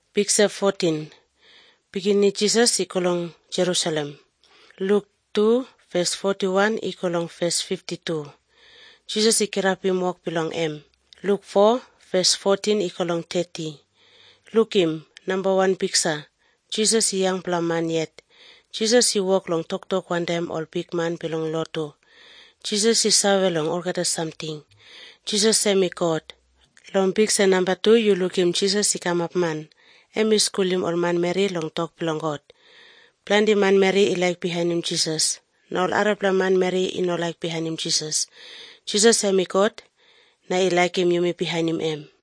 Picture 14. Begini Jesus ikolong Jerusalem. Luke 2 verse 41 ikolong verse 52. Jesus ikirapi muak bilong em. Luke 4 verse 14 ikolong 30. Lukim number 1 picture. Jesus iyang pelaman yet. Jesus iwalk long tok one time all big man bilong loto. Jesus isawe long orgata something. Jesus semi God. Long picture number 2 you lookim Jesus ikam up man. Emi skulim or man Mary long talk belong God. Plenty man Mary I like behind him Jesus. Na all Arab la man Mary I no like behind him Jesus. Jesus emi God. Na I like him you me behind him em.